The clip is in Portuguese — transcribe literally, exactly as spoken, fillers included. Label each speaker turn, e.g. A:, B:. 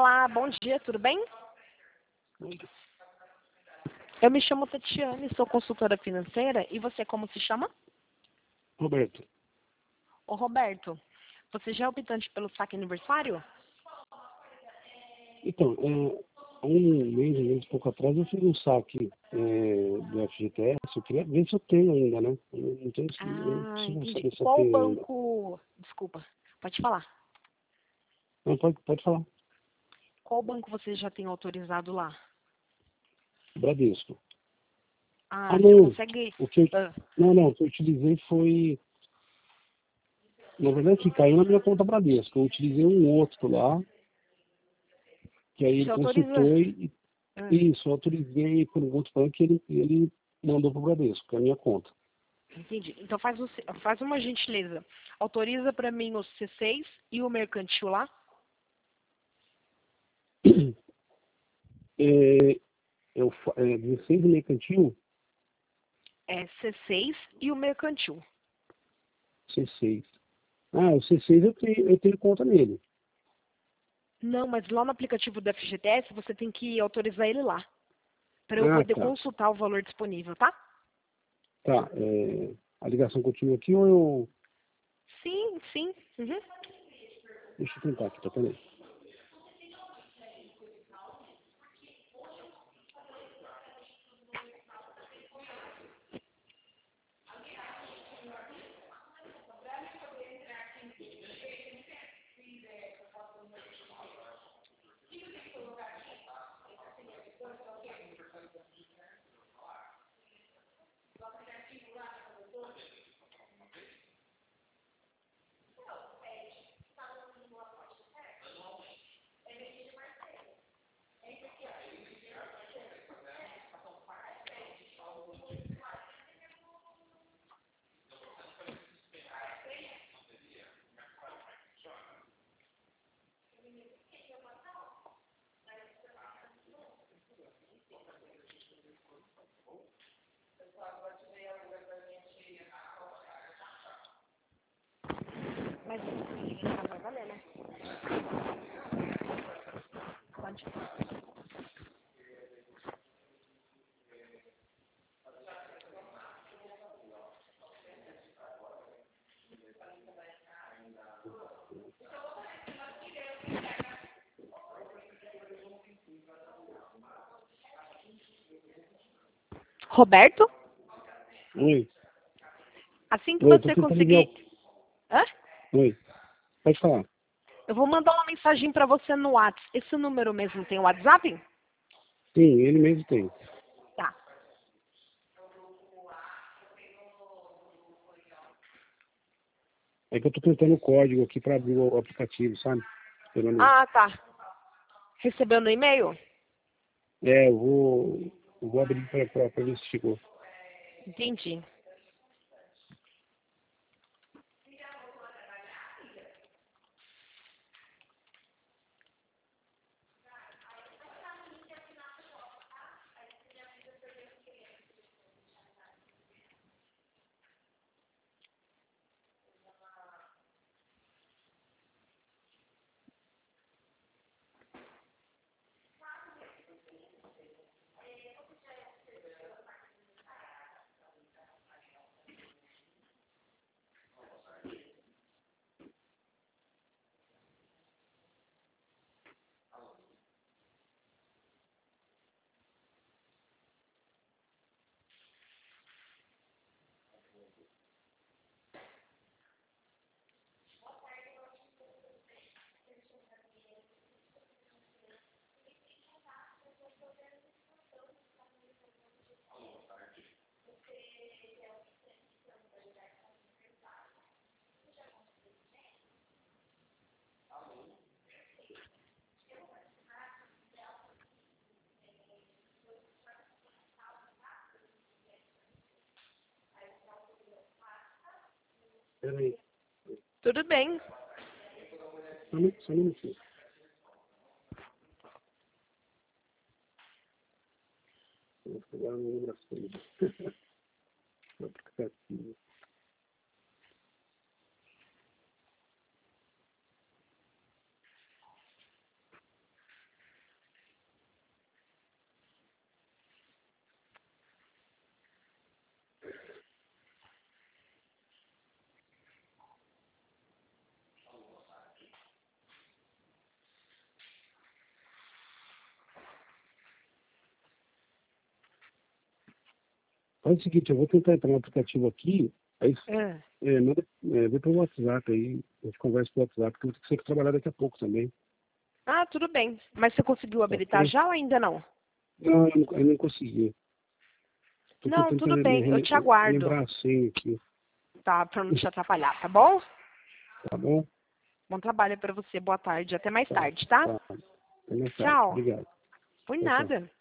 A: Olá, bom dia, tudo bem? Eu me chamo Tatiane, sou consultora financeira e você como se chama?
B: Roberto.
A: Ô Roberto, você já é optante pelo saque aniversário?
B: Então, é, há um mês, um mês e pouco atrás, eu fiz um saque é, do F G T S. Eu queria ver se eu tenho ainda, né? Eu não tenho, eu não
A: Ah,
B: preciso
A: entendi.
B: saber se eu
A: Qual
B: tenho ainda.
A: banco... Desculpa, pode falar.
B: Não, pode, pode falar.
A: Qual banco você já tem autorizado lá?
B: Bradesco.
A: Ah,
B: Ah,
A: você
B: não.
A: consegue...
B: O que eu,
A: Ah,
B: não, não. O que eu utilizei foi... Na verdade, que caiu na minha conta Bradesco. Eu utilizei um outro lá, que aí ele
A: você autoriza...
B: consultou e...
A: Ah,
B: Isso, eu autorizei por um outro banco que ele, ele mandou para o Bradesco, que é a minha conta.
A: entendi. Então faz, um, faz uma gentileza. Autoriza para mim o C seis e o mercantil lá?
B: É, eu, fa- é, dezesseis mercantil,
A: É C seis e o mercantil.
B: C seis. Ah, o C seis eu tenho, eu tenho conta nele.
A: Não, mas lá no aplicativo do F G T S você tem que autorizar ele lá, para eu
B: Ah,
A: poder
B: tá.
A: consultar o valor disponível, tá?
B: Tá. É, a ligação continua aqui ou eu...
A: Sim, sim. Uhum.
B: Deixa eu tentar aqui, tá? Peraí.
A: Mas ah, vai valer, né? Pode. Roberto,
B: Oi.
A: assim que
B: Oi, eu tô
A: você
B: tentando ligar
A: conseguir...
B: o...
A: Hã?
B: Oi. Pode falar.
A: Eu vou mandar uma mensagem para você no WhatsApp. Esse número mesmo tem o WhatsApp?
B: Sim, ele mesmo tem.
A: Tá.
B: É que eu tô tentando o código aqui para abrir o aplicativo, sabe? Esperando...
A: Ah, tá. Recebeu no e-mail?
B: É, eu vou... Eu vou abrir para ver se chegou.
A: Entendi.
B: Peraí.
A: Tudo bem.
B: Só um só um minutinho. Vou pegar o número da folha. O aplicativo. Faz o seguinte, eu vou tentar entrar no aplicativo aqui, aí
A: É.
B: é, manda, é, vem pelo WhatsApp aí, a gente conversa pelo WhatsApp, porque eu vou ter que trabalhar daqui a pouco também.
A: Ah, tudo bem. Mas você conseguiu
B: Tá
A: habilitar
B: ok?
A: já ou ainda não?
B: Não, eu não, eu não consegui. Tô
A: Não,
B: tentando
A: tudo
B: re-
A: bem. Eu
B: re-
A: te aguardo,
B: lembrar a senha aqui,
A: tá? Pra não te atrapalhar, tá bom?
B: tá bom?
A: Bom trabalho pra você. Boa tarde. Até mais
B: Tá,
A: tarde, tá?
B: tá. Até mais tarde.
A: Tchau.
B: Obrigado.
A: Por
B: Tchau, tchau.
A: nada.